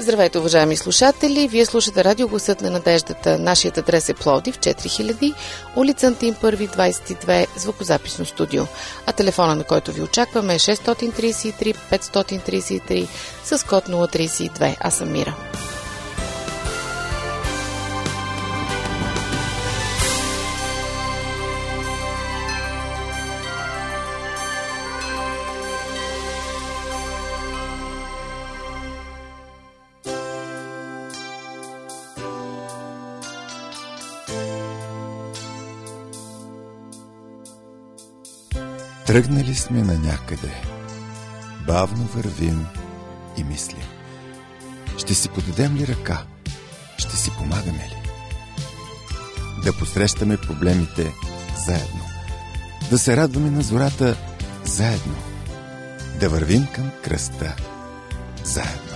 Здравейте, уважаеми слушатели! Вие слушате Радио Гласът на надеждата. Нашият адрес е Пловдив, 4000, улица Антим 1, 22, звукозаписно студио. А телефона, на който ви очакваме, е 633 533 с код 032. Аз съм Мира. Тръгнали сме на някъде, бавно вървим и мислим. Ще си подадем ли ръка? Ще си помагаме ли? Да посрещаме проблемите заедно. Да се радваме на зората заедно. Да вървим към кръста заедно.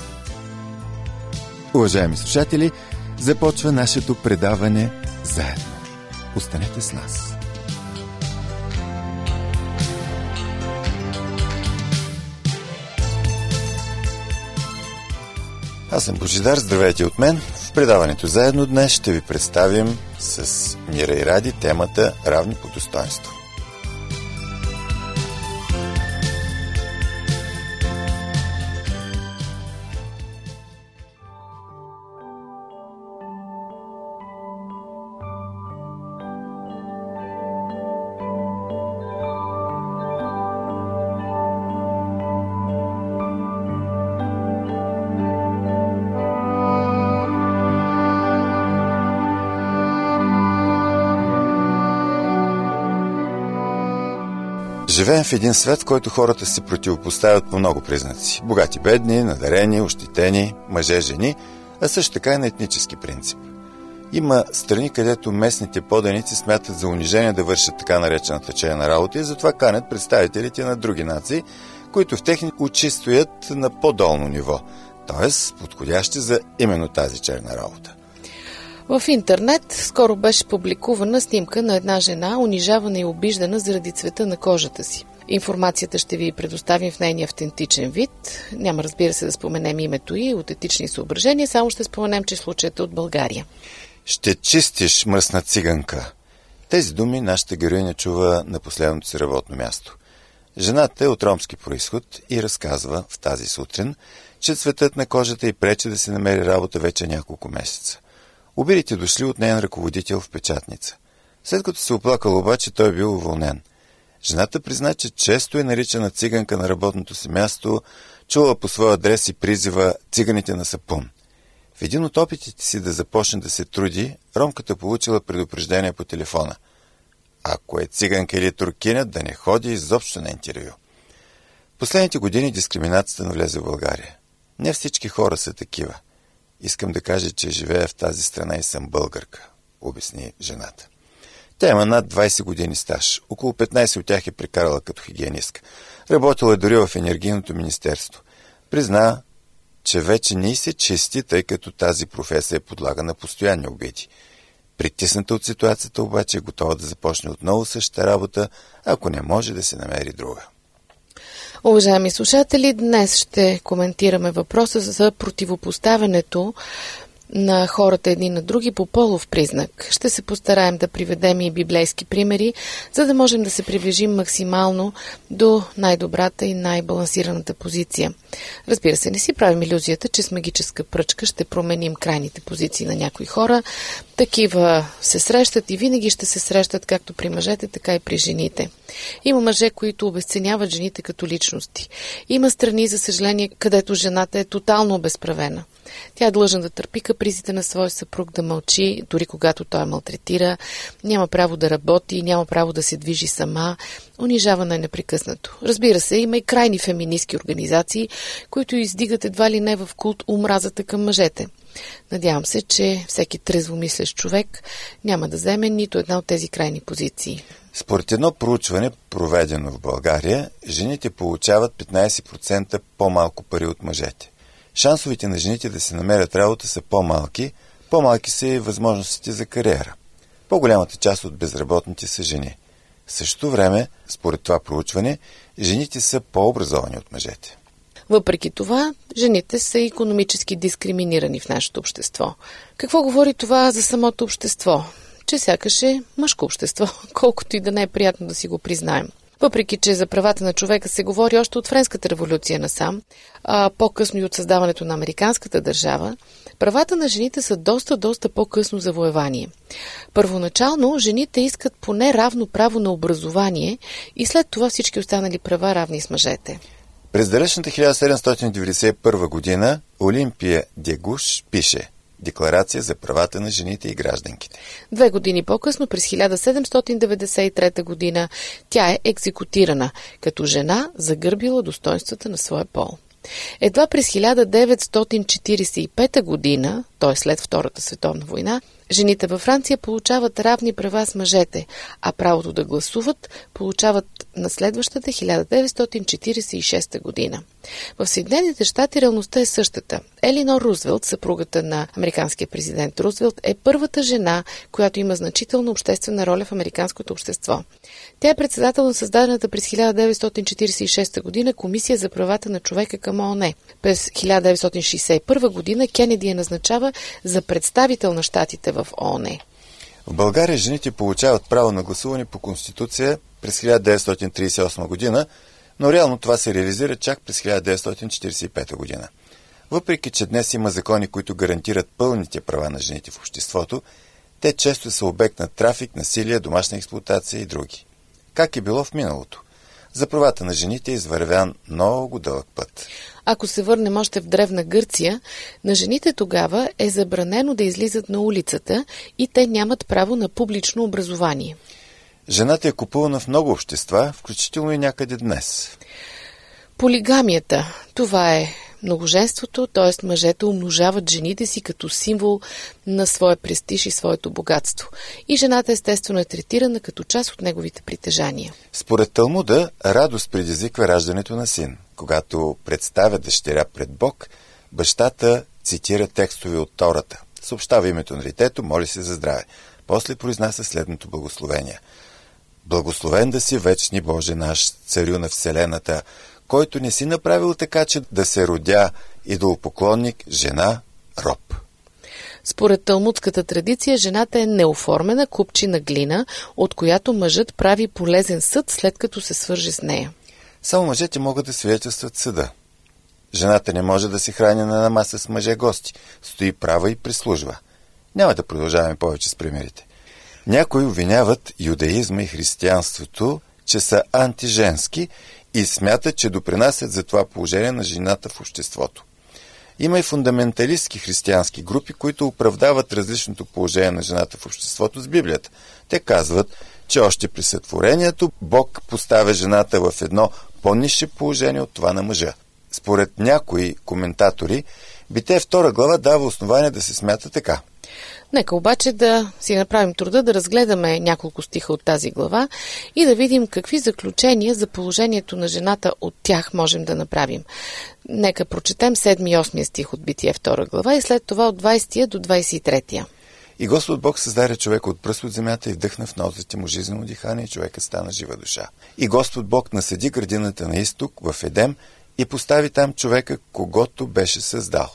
Уважаеми слушатели, започва нашето предаване заедно. Останете с нас. Аз съм Божидар, здравейте от мен. В предаването заедно днес ще ви представим с Мира и Ради темата равни по достоинство. Живеем в един свят, в който хората се противопоставят по много признаци. Богати, бедни, надарени, ощетени, мъже, жени, а също така и на етнически принцип. Има страни, където местните поданици смятат за унижение да вършат така наречената черна работа и затова канят представителите на други нации, които в техни очи стоят на по-долно ниво, т.е. подходящи за именно тази черна работа. В интернет скоро беше публикувана снимка на една жена, унижавана и обиждана заради цвета на кожата си. Информацията ще ви предоставим в нейния автентичен вид. Няма, разбира се, да споменем името й от етични съображения, само ще споменем, че случаят е от България. Ще чистиш, мръсна циганка. Тези думи нашата героиня чува на последното си работно място. Жената е от ромски произход и разказва в тази сутрин, че цветът на кожата й пречи да се намери работа вече няколко месеца. Обидите дошли от неин ръководител в печатница. След като се оплакал обаче, той е бил уволнен. Жената призна, че често е наричана циганка на работното си място, чула по своя адрес и призива циганите на сапун. В един от опитите си да започне да се труди, ромката получила предупреждение по телефона. Ако е циганка или туркиня, да не ходи изобщо на интервю. Последните години дискриминацията навлезе в България. Не всички хора са такива. Искам да кажа, че живея в тази страна и съм българка, обясни жената. Тя има над 20 години стаж. Около 15 от тях е прекарала като хигиенистка. Работила е дори в енергийното министерство. Призна, че вече не се чести, тъй като тази професия е подлага на постоянни обиди. Притисната от ситуацията обаче е готова да започне отново същата работа, ако не може да се намери друга. Уважаеми слушатели, днес ще коментираме въпроса за противопоставянето на хората едни на други по полов признак. Ще се постараем да приведем и библейски примери, за да можем да се приближим максимално до най-добрата и най-балансираната позиция. Разбира се, не си правим илюзията, че с магическа пръчка ще променим крайните позиции на някои хора. Такива се срещат и винаги ще се срещат както при мъжете, така и при жените. Има мъже, които обезценяват жените като личности. Има страни, за съжаление, където жената е тотално обезправена. Тя е длъжна да търпи капризите на своя съпруг, да мълчи, дори когато той малтретира, няма право да работи, няма право да се движи сама, унижавана е непрекъснато. Разбира се, има и крайни феминистки организации, които издигат едва ли не в култ омразата към мъжете. Надявам се, че всеки трезвомислещ човек няма да вземе нито една от тези крайни позиции. Според едно проучване, проведено в България, жените получават 15% по-малко пари от мъжете. Шансовете на жените да се намерят работа са по-малки са и възможностите за кариера. По-голямата част от безработните са жени. В същото време, според това проучване, жените са по-образовани от мъжете. Въпреки това, жените са икономически дискриминирани в нашето общество. Какво говори това за самото общество? Че сякаш е мъжко общество, колкото и да не е приятно да си го признаем. Въпреки че за правата на човека се говори още от Френската революция насам, а по-късно и от създаването на американската държава, правата на жените са доста по-късно завоевание. Първоначално жените искат поне равно право на образование и след това всички останали права равни с мъжете. През далечната 1791 година Олимпия Дегуш пише Декларация за правата на жените и гражданките. 2 години по-късно, през 1793 година, тя е екзекутирана, като жена загърбила достоинствата на своя пол. Едва през 1945 година, т.е. след Втората световна война, жените във Франция получават равни права с мъжете, а правото да гласуват получават на следващата 1946 година. В Съединените щати реалността е същата. Елинор Рузвелт, съпругата на американския президент Рузвелт, е първата жена, която има значителна обществена роля в американското общество. Тя е председател на създадената през 1946 година Комисия за правата на човека към ООН. През 1961 година Кенеди я назначава за представител на щатите в ООН. В България жените получават право на гласуване по Конституция през 1938 година, но реално това се реализира чак през 1945 година. Въпреки че днес има закони, които гарантират пълните права на жените в обществото, те често са обект на трафик, насилие, домашна експлоатация и други. Как е било в миналото? За правата на жените е извървян много дълъг път. Ако се върнем още в древна Гърция, на жените тогава е забранено да излизат на улицата и те нямат право на публично образование. Жената е купувана в много общества, включително и някъде днес. Полигамията, това е многоженството, т.е. мъжете умножават жените си като символ на своя престиж и своето богатство. И жената естествено е третирана като част от неговите притежания. Според Талмуда, радост предизвиква раждането на син. Когато представя дъщеря пред Бог, бащата цитира текстове от Тората. Съобщава името на детето, моли се за здраве. После произнася следното благословение. Благословен да си вечни Боже наш, царю на вселената, който не си направил така, че да се родя идолопоклонник, жена, роб. Според талмудската традиция, жената е неоформена купчина глина, от която мъжът прави полезен съд, след като се свърже с нея. Само мъжете могат да свидетелстват съда. Жената не може да се храни на маса с мъже гости, стои права и прислужва. Няма да продължаваме повече с примерите. Някои обвиняват юдаизма и християнството, че са антиженски и смятат, че допринасят за това положение на жената в обществото. Има и фундаменталистки християнски групи, които оправдават различното положение на жената в обществото с Библията. Те казват, че още при сътворението Бог поставя жената в едно по-нише положение от това на мъжа. Според някои коментатори, Битие 2 глава дава основание да се смята така. Нека обаче да си направим труда да разгледаме няколко стиха от тази глава и да видим какви заключения за положението на жената от тях можем да направим. Нека прочетем 7 и 8 стих от Битие 2 глава и след това от 20 до 23. И Господ Бог създаде човека от пръст от земята и вдъхна в ноздрите му жизнено дихание и човекът стана жива душа. И Господ Бог насади градината на изток в Едем и постави там човека, когото беше създал.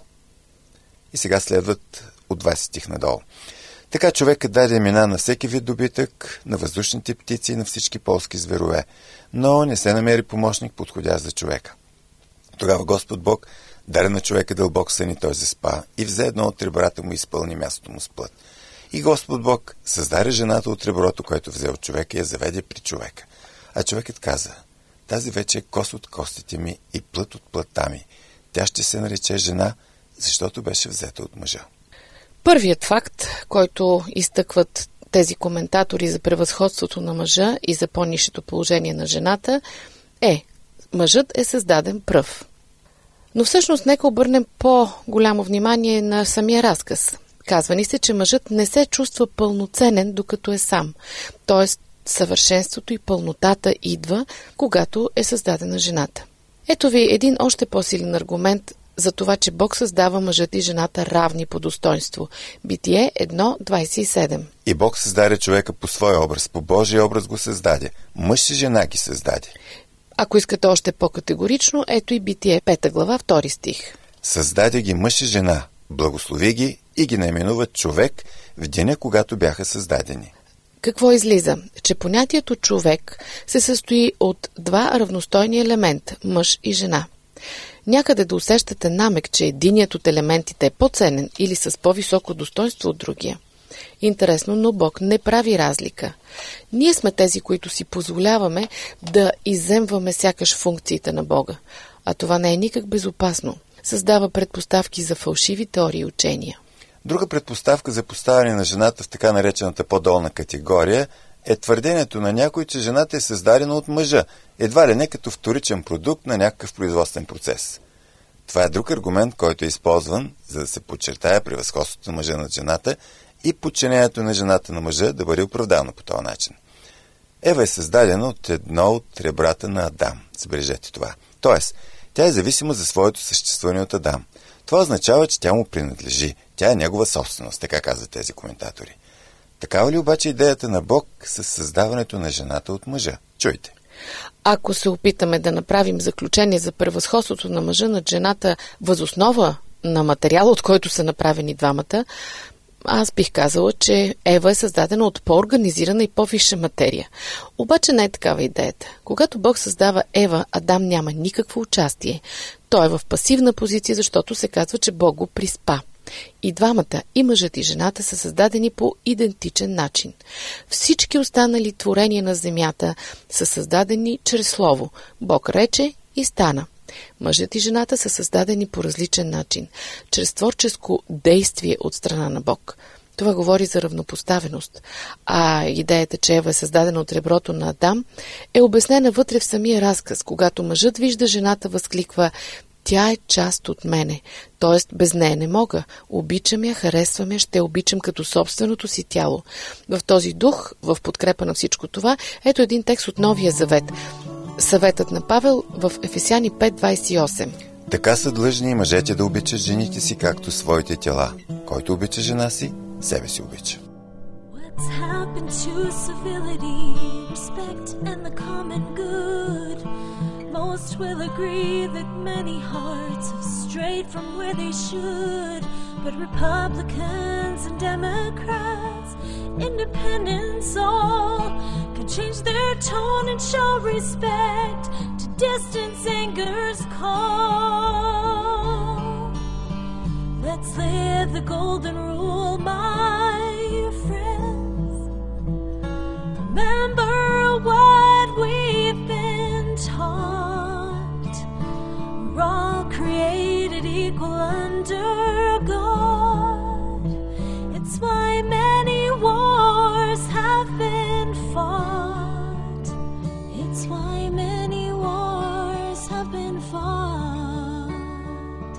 И сега следват от 20 стих надолу. Така човекът даде имена на всеки вид добитък, на въздушните птици и на всички полски зверове, но не се намери помощник, подходящ за човека. Тогава Господ Бог даде на човека дълбок сън и той заспа и взе едно от ребрата му и изпълни мястото му с плът. И Господ Бог създаде жената от реброто, което взе от човека и я заведе при човека. А човекът каза, тази вече е кост от костите ми и плът от плътта ми. Тя ще се нарече жена, защото беше взета от мъжа. Първият факт, който изтъкват тези коментатори за превъзходството на мъжа и за по-нишето положение на жената е, мъжът е създаден пръв. Но всъщност нека обърнем по-голямо внимание на самия разказ. Казва ни се, че мъжът не се чувства пълноценен, докато е сам. Тоест, съвършенството и пълнотата идва, когато е създадена жената. Ето ви един още по-силен аргумент за това, че Бог създава мъжът и жената равни по достоинство. Битие 1.27. И Бог създаде човека по своя образ, по Божия образ го създаде. Мъж и жена ги създаде. Ако искате още по-категорично, ето и Битие 5 глава, 2 стих. Създаде ги мъж и жена, благослови ги и ги наименува човек в деня, когато бяха създадени. Какво излиза? Че понятието човек се състои от два равностойни елемента – мъж и жена. Някъде да усещате намек, че единият от елементите е по-ценен или с по-високо достоинство от другия. Интересно, но Бог не прави разлика. Ние сме тези, които си позволяваме да изземваме сякаш функциите на Бога. А това не е никак безопасно. Създава предпоставки за фалшиви теории и учения. Друга предпоставка за поставяне на жената в така наречената по-долна категория е твърдението на някой, че жената е създадена от мъжа, едва ли не като вторичен продукт на някакъв производствен процес. Това е друг аргумент, който е използван, за да се подчертая превъзходството на мъжа над жената и подчинението на жената на мъжа да бъде оправдано по този начин. Ева е създадена от едно от ребрата на Адам. Забележете това. Тоест, тя е зависима за своето съществуване от Адам. Това означава, че тя му принадлежи. Тя е негова собственост, така казват тези коментатори. Такава ли обаче идеята на Бог с създаването на жената от мъжа? Чуйте. Ако се опитаме да направим заключение за превъзходството на мъжа над жената възоснова на материала, от който са направени двамата, аз бих казала, че Ева е създадена от по-организирана и по-висша материя. Обаче не е такава идеята. Когато Бог създава Ева, Адам няма никакво участие. Той е в пасивна позиция, защото се казва, че Бог го приспа. И двамата, и мъжът и жената, са създадени по идентичен начин. Всички останали творения на земята са създадени чрез слово. Бог рече и стана. Мъжът и жената са създадени по различен начин, чрез творческо действие от страна на Бог. Това говори за равнопоставеност. А идеята, че Ева е създадена от реброто на Адам, е обяснена вътре в самия разказ. Когато мъжът вижда жената, възкликва: тя е част от мене, т.е. без нея не мога. Обичам я, харесвам я, ще обичам като собственото си тяло. В този дух, в подкрепа на всичко това, ето един текст от Новия завет. Съветът на Павел в Ефесяни 5:28. Така са длъжни и мъжете да обичат жените си, както своите тела. Който обича жена си, себе си обича. What's happened to civility, respect and the common good? Most will agree that many hearts have strayed from where they should. But Republicans and Democrats, independents all, can change their tone and show respect to distance anger's call. Let's live the golden rule, my friends. Remember what we've been taught. We're all created equal under God. It's why many wars have been fought. It's why many wars have been fought.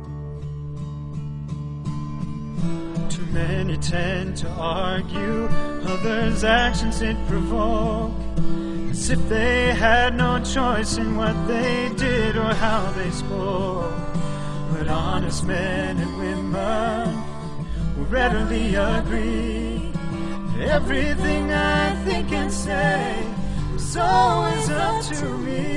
Too many tend to argue others' actions it provoke, as if they had no choice in what they did or how they spoke. But honest men and women will readily agree that everything I think and say is always up to me.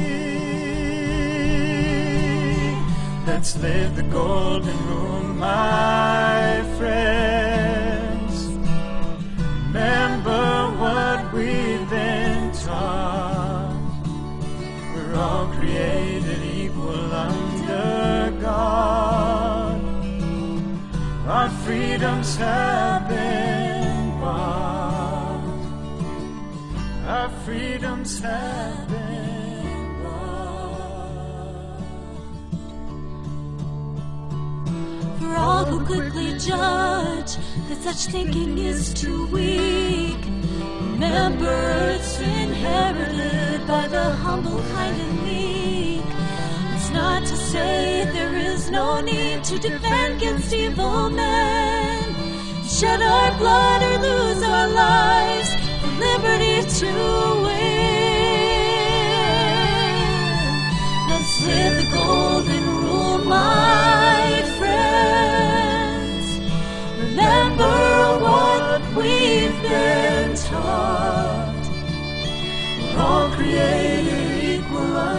Let's live the golden rule, my friends. Remember what we've been taught. We're all created equal under God. Our freedoms have been bought. Our freedoms have been bought. For all who quickly judge that such thinking is too weak, remember it's inherited by the humble, kind and meek. It's not to say there is no need to defend against evil men, shed our blood or lose our lives for liberty to win. Let's live the golden rule, my friends. Remember what we've been taught. We're all created equal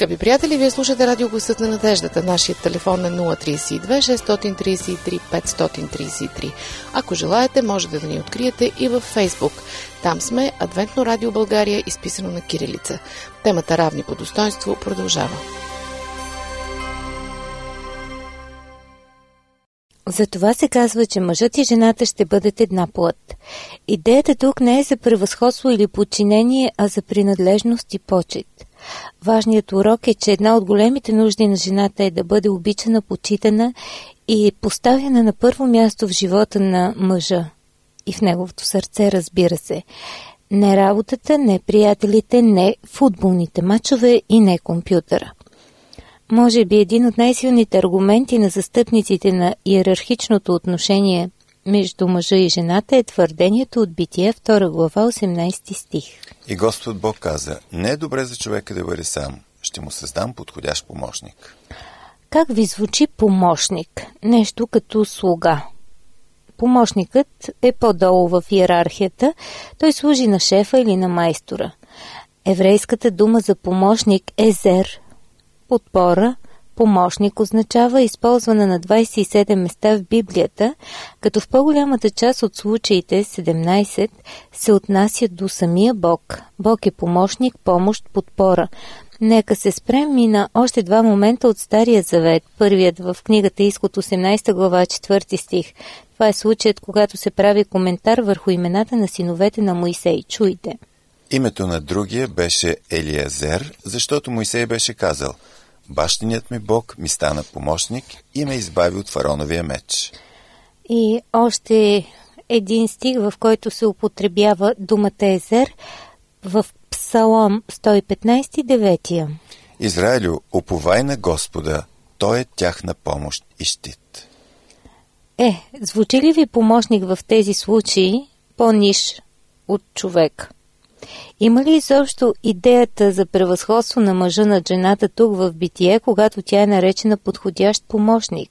Скъпи приятели, вие слушате Радио Гласът на надеждата. Нашият телефон е 032 633 533. Ако желаете, можете да ни откриете и във Фейсбук. Там сме Адвентно радио България, изписано на кирилица. Темата равни по достоинство продължава. Затова се казва, че мъжът и жената ще бъдат една плът. Идеята тук не е за превъзходство или подчинение, а за принадлежност и почет. Важният урок е, че една от големите нужди на жената е да бъде обичана, почитана и поставена на първо място в живота на мъжа. И в неговото сърце, разбира се. Не работата, не приятелите, не футболните мачове и не компютъра. Може би един от най-силните аргументи на застъпниците на иерархичното отношение между мъжа и жената е твърдението от Битие, 2 глава, 18 стих. И Господ Бог каза: не е добре за човека да бъде сам, ще му създам подходящ помощник. Как ви звучи помощник? Нещо като слуга. Помощникът е по-долу в иерархията, той служи на шефа или на майстора. Еврейската дума за помощник е зер. Подпора, помощник означава използвана на 27 места в Библията, като в по-голямата част от случаите, 17, се отнасят до самия Бог. Бог е помощник, помощ, подпора. Нека се спрем и на още два момента от Стария завет. Първият в книгата Изход 18 глава 4 стих. Това е случаят, когато се прави коментар върху имената на синовете на Моисей. Чуйте. Името на другия беше Елиазер, защото Моисей беше казал: бащиният ми Бог ми стана помощник и ме избави от фараоновия меч. И още един стих, в който се употребява думата Езер, в Псалом 115, 9. Израилю, уповай на Господа, той е тяхна помощ и щит. Звучи ли ви помощник в тези случаи по-ниш от човек? Има ли изобщо идеята за превъзходство на мъжа над жената тук в Битие, когато тя е наречена подходящ помощник?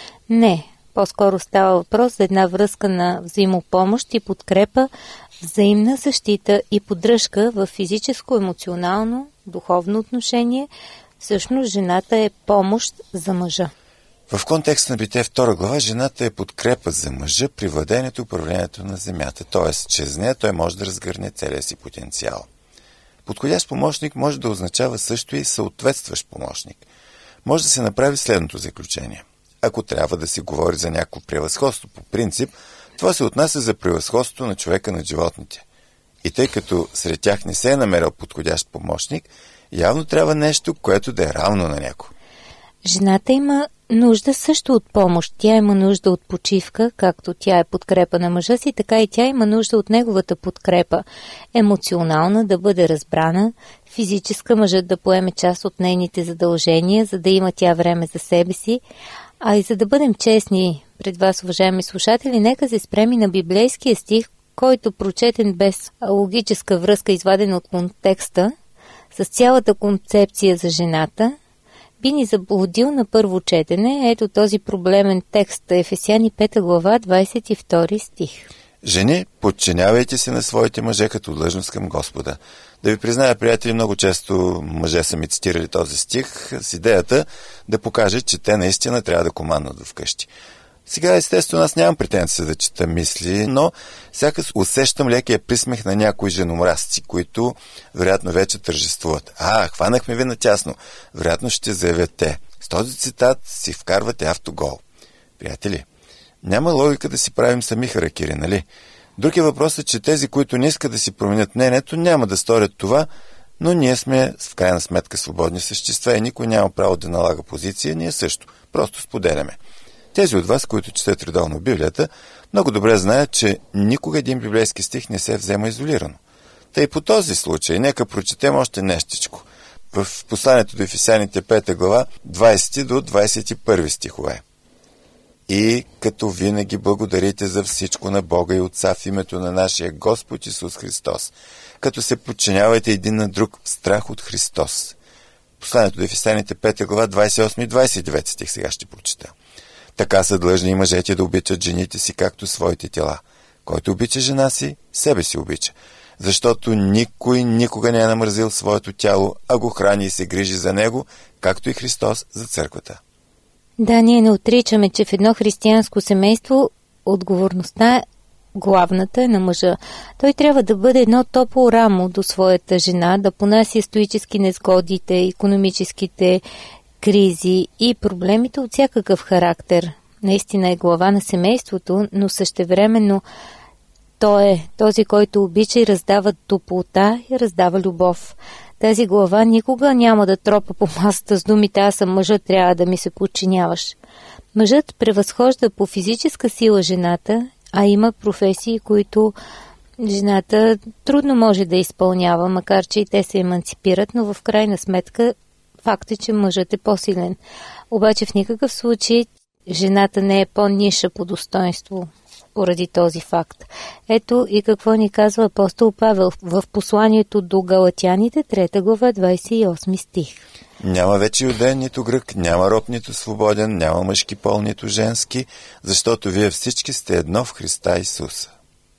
Не, по-скоро става въпрос за една връзка на взаимопомощ и подкрепа, взаимна защита и поддръжка в физическо, емоционално, духовно отношение. Всъщност жената е помощ за мъжа. В контекста на Битие 2 глава, жената е подкрепа за мъжа при владението и управлението на земята, т.е. чрез нея той може да разгърне целия си потенциал. Подходящ помощник може да означава също и съответстващ помощник. Може да се направи следното заключение. Ако трябва да се говори за някакво превъзходство по принцип, това се отнася за превъзходство на човека над животните. И тъй като сред тях не се е намерил подходящ помощник, явно трябва нещо, което да е равно на него. Жената има нужда също от помощ. Тя има нужда от почивка, както тя е подкрепа на мъжа си, така и тя има нужда от неговата подкрепа. Емоционална, да бъде разбрана, физическа, мъжът да поеме част от нейните задължения, за да има тя време за себе си. А и за да бъдем честни пред вас, уважаеми слушатели, нека се спреми на библейския стих, който прочетен без логическа връзка, изваден от контекста, с цялата концепция за жената, би ни заблудил на първо четене. Ето този проблемен текст, Ефесяни 5 глава, 22 стих. Жени, подчинявайте се на своите мъже като длъжност към Господа. Да ви призная, приятели, много често мъже са ми цитирали този стих с идеята да покажат, че те наистина трябва да командват вкъщи. Сега, естествено, аз нямам претенция да чета мисли, но сякаш усещам лекия присмех на някои женомразци, които вероятно вече тържествуват. Хванахме ви натясно. Вероятно ще заявят те. С този цитат си вкарвате автогол. Приятели, няма логика да си правим сами харакири, нали? Друг е въпросът, че тези, които не искат да си променят мнението, няма да сторят това, но ние сме в крайна сметка свободни същества и никой няма право да налага позиция, ние също. Просто споделяме. Тези от вас, които четат редовно Библията, много добре знаят, че никога един библейски стих не се взема изолирано. Тъй по този случай, нека прочетем още нещичко. В посланието до Ефесяните 5 глава, 20 до 21 стихове. И като винаги благодарите за всичко на Бога и Отца в името на нашия Господ Исус Христос, като се подчинявайте един на друг в страх от Христос. Посланието до Ефесяните 5 глава, 28 и 29 стих сега ще прочета. Така са длъжни и мъжете да обичат жените си, както своите тела. Който обича жена си, себе си обича. защото никой никога не е намързил своето тяло, а го храни и се грижи за него, както и Христос за църквата. Да, ние не отричаме, че в едно християнско семейство отговорността главната е на мъжа. Той трябва да бъде едно топло рамо до своята жена, да понася стоически незгодите, икономическите кризи и проблемите от всякакъв характер. Наистина е глава на семейството, но същевременно той е този, който обича и раздава топлота и раздава любов. Тази глава никога няма да тропа по масата с думите "аз съм мъжът, трябва да ми се подчиняваш". Мъжът превъзхожда по физическа сила жената, а има професии, които жената трудно може да изпълнява, макар че и те се еманципират, но в крайна сметка факт е, че мъжът е по-силен. Обаче в никакъв случай жената не е по-ниша по достоинство поради този факт. Ето и какво ни казва апостол Павел в посланието до Галатяните, 3 глава, 28 стих. Няма вече юдеен, нито грък, няма роб, нито свободен, няма мъжки пол, нито женски, защото вие всички сте едно в Христа Исуса.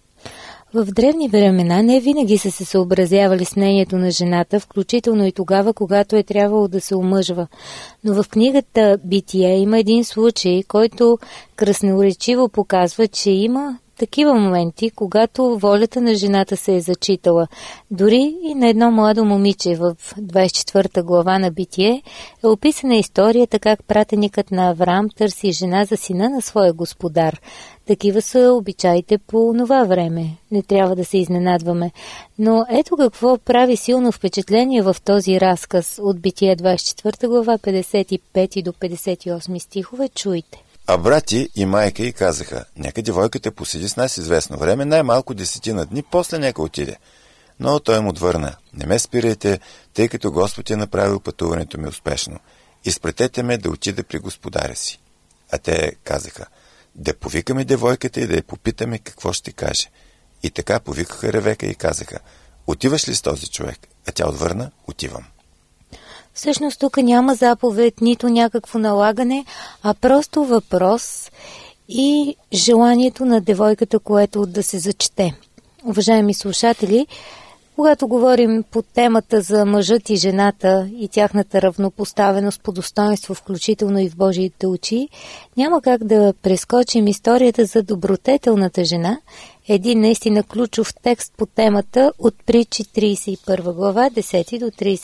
В древни времена не винаги са се съобразявали с мнението на жената, включително и тогава, когато е трябвало да се омъжва. Но в книгата Битие има един случай, който красноречиво показва, че има такива моменти, когато волята на жената се е зачитала. Дори и на едно младо момиче в 24 глава на Битие е описана историята как пратеникът на Авраам търси жена за сина на своя господар. Такива са обичаите по това време. Не трябва да се изненадваме. Но ето какво прави силно впечатление в този разказ от Битие 24 глава 55 до 58 стихове. Чуйте. А брати и майка й казаха: нека девойката поседи с нас известно време, най-малко 10 дни, после нека отиде. Но той му отвърна: не ме спирайте, тъй като Господ е направил пътуването ми успешно. Изпратете ме да отида при господаря си. А те казаха: да повикаме девойката и да я попитаме какво ще каже. И така повикаха Ревека и казаха: отиваш ли с този човек? А тя отвърна: отивам. Всъщност тук няма заповед, нито някакво налагане, а просто въпрос и желанието на девойката, което да се зачете. Уважаеми слушатели, когато говорим по темата за мъжът и жената и тяхната равнопоставеност по достоинство, включително и в Божиите очи, няма как да прескочим историята за добродетелната жена, един наистина ключов текст по темата от Притчи 31 глава, 10 до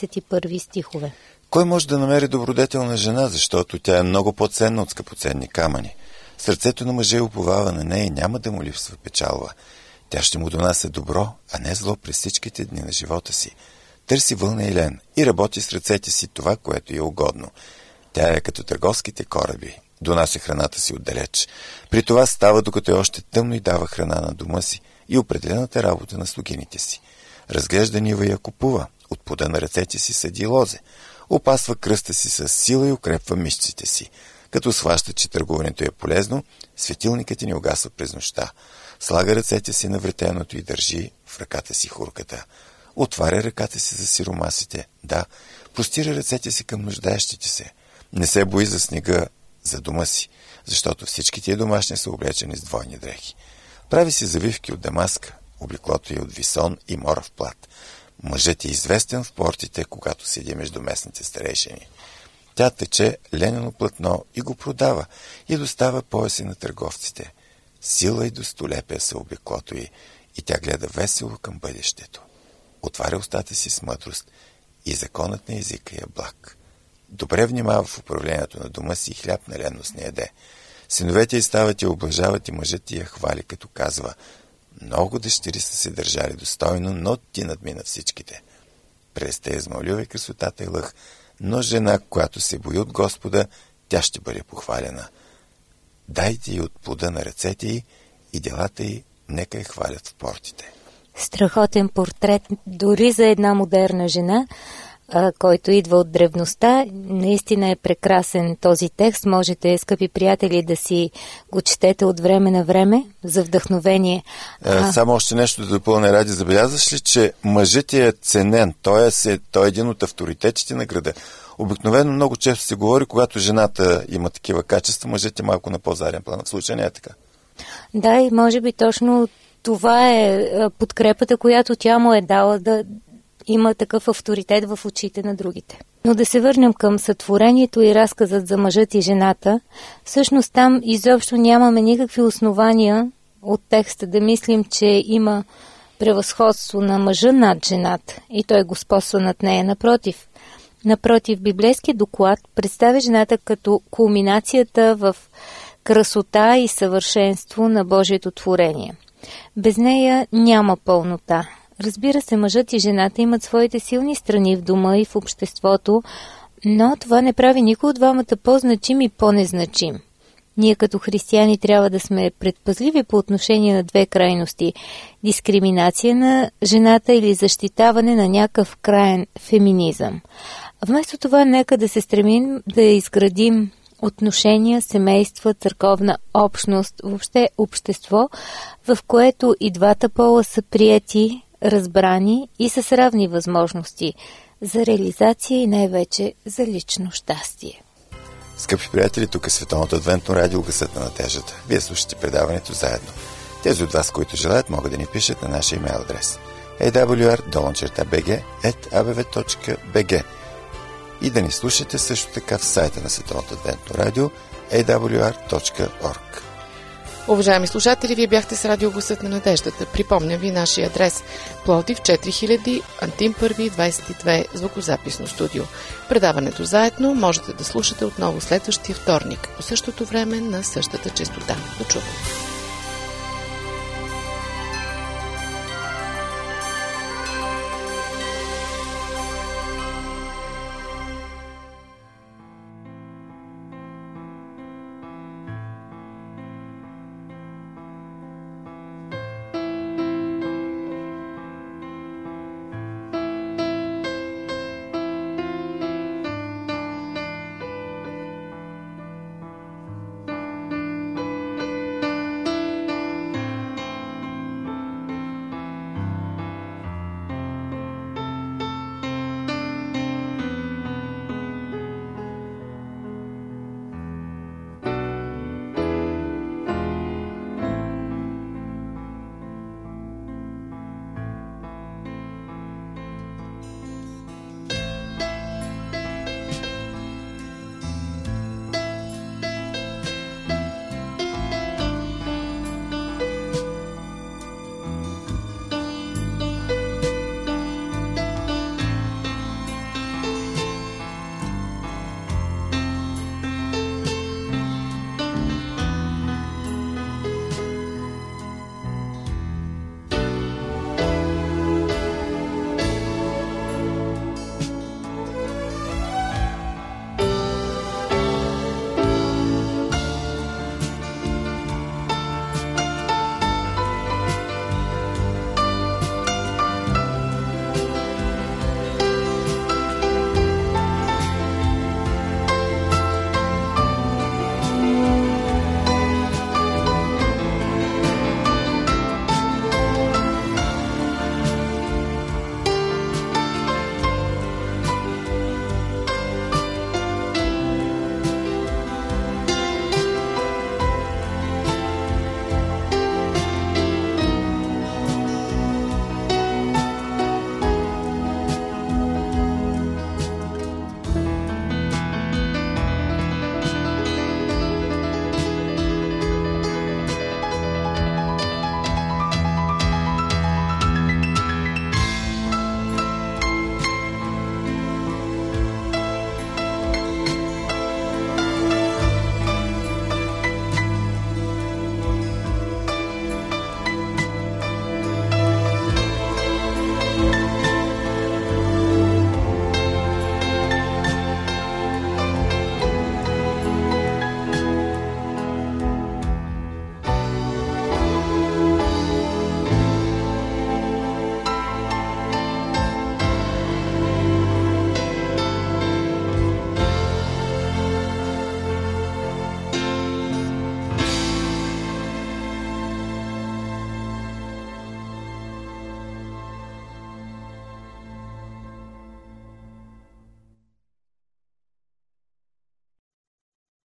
31 стихове. Кой може да намери добродетелна жена, защото тя е много по-ценна от скъпоценни камъни? Сърцето на мъжа уповава на нея и няма да му липсва печалба. Тя ще му донася добро, а не зло през всичките дни на живота си. Търси вълна и лен и работи с ръцете си това, което е угодно. Тя е като търговските кораби. Донася храната си отдалеч. При това става, докато е още тъмно, и дава храна на дома си и определената работа на слугините си. Разглежда нива и я купува. От плода на ръцете си съди лозе. Опасва кръста си с сила и укрепва мишците си. Като схваща, че търгуването е полезно, светилникът ни угасва през нощта. Слага ръцете си на вретеното и държи в ръката си хурката. Отваря ръката си за сиромасите. Да, простира ръцете си към нуждаещите се. Не се бои за снега, за дома си, защото всички тия домашни са облечени с двойни дрехи. Прави си завивки от дамаска, облеклото е от висон и морав плат. Мъжът е известен в портите, когато седи между местните старейшини. Тя тече ленено платно и го продава и достава пояси на търговците. Сила и достолепие са облеклото й и тя гледа весело към бъдещето. Отваря устата си с мъдрост и законът на езика е благ. Добре внимава в управлението на дома си и хляб на ленност не яде. Синовете й стават и облажават и мъжът ти я хвали, като казва: много дъщери са се държали достойно, но ти надмина всичките. През те измълюва красотата и лъх, но жена, която се бои от Господа, тя ще бъде похвалена. Дайте й от плода на ръцете й и делата й нека я хвалят в портите. Страхотен портрет дори за една модерна жена, който идва от древността. Наистина е прекрасен този текст. Можете, скъпи приятели, да си го четете от време на време за вдъхновение. Само още нещо да допълня, Ради. Забелязваш ли, че мъжът е ценен? Той е един от авторитетите на града. Обикновено много често се говори, когато жената има такива качества, мъжът е малко на по-заден план. В случая не е така. Да, и може би точно това е подкрепата, която тя му е дала да има такъв авторитет в очите на другите. Но да се върнем към сътворението и разказът за мъжът и жената. Всъщност там изобщо нямаме никакви основания от текста да мислим, че има превъзходство на мъжа над жената и той господства над нея. Напротив, библейският доклад представя жената като кулминацията в красота и съвършенство на Божието творение. Без нея няма пълнота. Разбира се, мъжът и жената имат своите силни страни в дома и в обществото, но това не прави никой от двамата по-значим и по-незначим. Ние като християни трябва да сме предпазливи по отношение на две крайности – дискриминация на жената или защитаване на някакъв краен феминизъм. Вместо това, нека да се стремим да изградим отношения, семейства, църковна общност, въобще общество, в което и двата пола са приети, разбрани и с равни възможности за реализация и най-вече за лично щастие. Скъпи приятели, тук е Световното адвентно радио Гласът на надеждата. Вие слушате предаването заедно. Тези от вас, които желаят, могат да ни пишат на нашия имейл адрес awr@abv.bg и да ни слушате също така в сайта на Световното адвентно радио awr.org. Уважаеми слушатели, вие бяхте с радио Гласът на надеждата. Припомням ви нашия адрес: Пловдив 4000, Антим 1, 22, звукозаписно студио. Предаването заедно можете да слушате отново следващия вторник, по същото време на същата честота. До чуване!